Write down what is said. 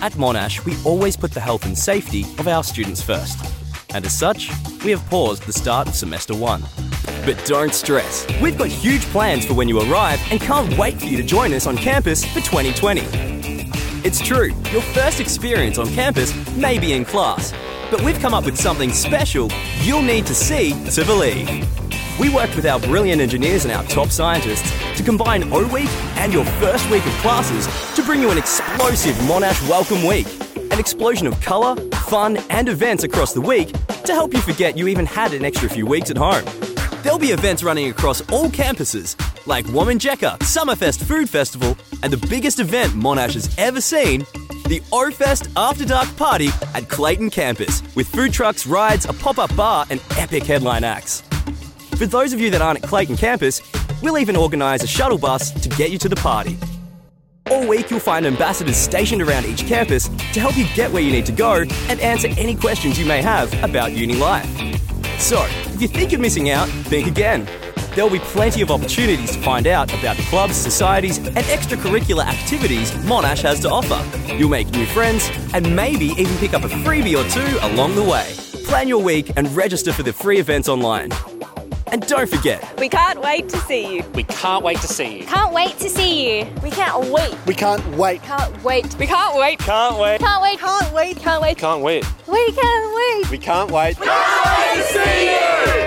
At Monash, we always put the health and safety of our students first. And as such, we have paused the start of Semester 1. But don't stress. We've got huge plans for when you arrive and can't wait for you to join us on campus for 2020. It's true, your first experience on campus may be in class, but we've come up with something special you'll need to see to believe. We worked with our brilliant engineers and our top scientists to combine O Week and your first week of classes to bring you an explosive Monash Welcome Week. An explosion of colour, fun and events across the week to help you forget you even had an extra few weeks at home. There'll be events running across all campuses, like Wominjeka Summerfest Food Festival and the biggest event Monash has ever seen, the O-Fest After Dark Party at Clayton Campus, with food trucks, rides, a pop-up bar and epic headline acts. For those of you that aren't at Clayton Campus, we'll even organise a shuttle bus to get you to the party. All week you'll find ambassadors stationed around each campus to help you get where you need to go and answer any questions you may have about uni life. So, if you think you're missing out, think again. There'll be plenty of opportunities to find out about the clubs, societies and extracurricular activities Monash has to offer. You'll make new friends and maybe even pick up a freebie or two along the way. Plan your week and register for the free events online. And don't forget, we can't wait to see you. We can't wait to see you. Can't wait to see you. We can't wait. We can't wait. Can't wait. We can't wait. Can't wait. Can't wait. Can't wait. Can't wait. Can't wait. We can't wait. We can't wait. Can't wait to see you!